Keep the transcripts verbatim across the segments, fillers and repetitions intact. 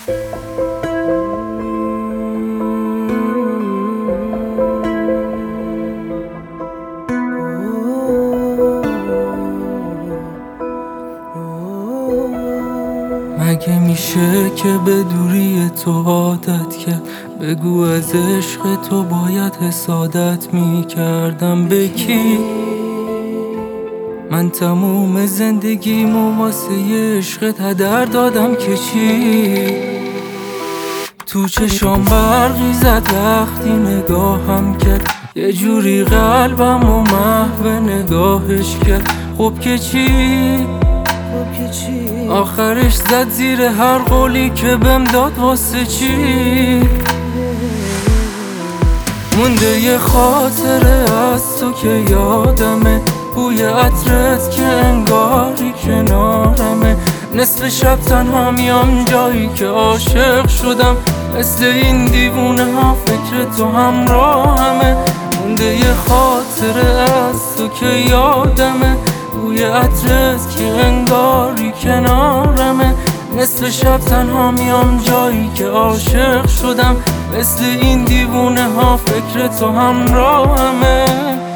مگه میشه که به دوری تو عادت کرد؟ بگو از عشق تو باید حسادت میکردم. به کی؟ من تموم زندگیمو واسه عشقت هدر دادم که چی؟ تو چشام برقی زد وقتی نگاهم کرد، یه جوری قلبم و محو نگاهش کرد. خب که چی؟ آخرش زد زیر هر قولی که بهم داد. واسه چی؟ مونده یه خاطره از تو که یادمه، بوی عطرت که انگاری کنارمه. نصف شب تنها میام جایی که عاشق شدم، مثل این دیوونه ها فکر تو همراهمه. مونده یه خاطره از تو که یادمه، بوی عطرت که انگاری کنارمه. نصف شب تنها میام جایی که عاشق شدم، مثل این دیوونه ها فکر تو همراهمه.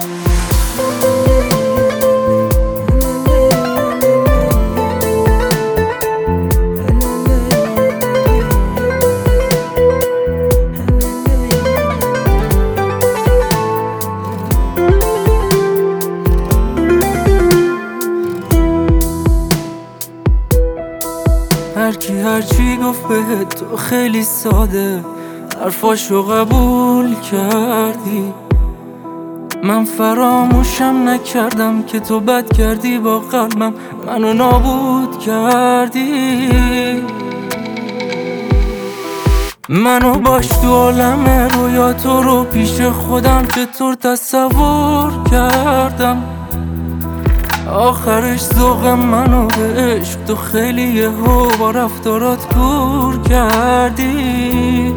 هرکی هرچی گفت بهت تو خیلی ساده، حرفاشو قبول کردی. من فراموشم نکردم که تو بد کردی با قلبم، منو نابود کردی. منو باش تو عالم رویا تو رو پیش خودم چطور تصور کردم. آخرش ذوق منو به عشق تو خیلی یهو با رفتارات کور کردی.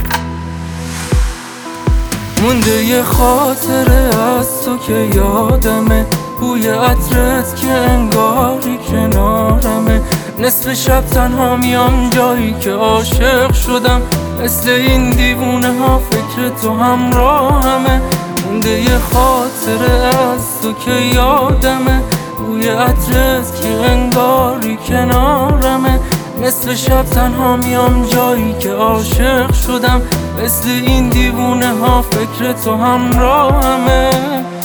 مونده یه خاطره از تو که یادمه، بوی عطرت که انگاری کنارمه. نصف شب تنها میام جایی که عاشق شدم، مثل این دیوونه ها فکر تو همراهمه. مونده یه خاطره از تو که یادمه، بوی عطرت که انگاری کنارمه. نصف شب تنها میام جایی که عاشق شدم، مثل این دیوونه ها فکر تو همراهمه.